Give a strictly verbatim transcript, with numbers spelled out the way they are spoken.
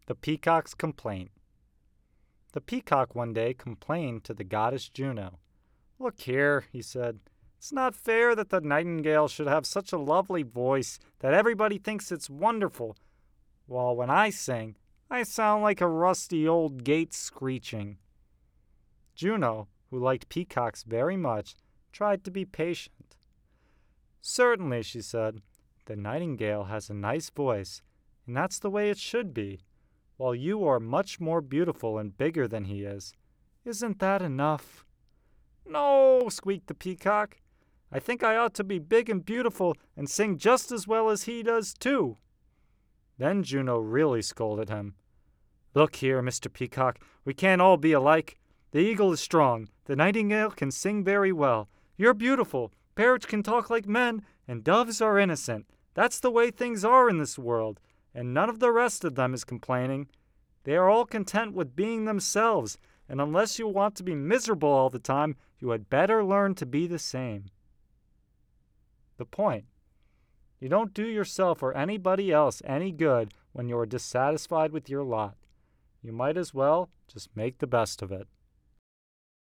The Peacock's Complaint. The peacock one day complained to the goddess Juno. "Look here," he said, "it's not fair that the nightingale should have such a lovely voice that everybody thinks it's wonderful, while when I sing, I sound like a rusty old gate screeching." Juno, who liked peacocks very much, tried to be patient. "Certainly," she said, "the nightingale has a nice voice, and that's the way it should be, while you are much more beautiful and bigger than he is. Isn't that enough?" "No," squeaked the peacock. "I think I ought to be big and beautiful and sing just as well as he does, too." Then Juno really scolded him. "Look here, Mister Peacock, we can't all be alike. The eagle is strong, the nightingale can sing very well, you're beautiful, parrots can talk like men, and doves are innocent. That's the way things are in this world, and none of the rest of them is complaining. They are all content with being themselves, and unless you want to be miserable all the time, you had better learn to be the same." The point: you don't do yourself or anybody else any good when you are dissatisfied with your lot. You might as well just make the best of it.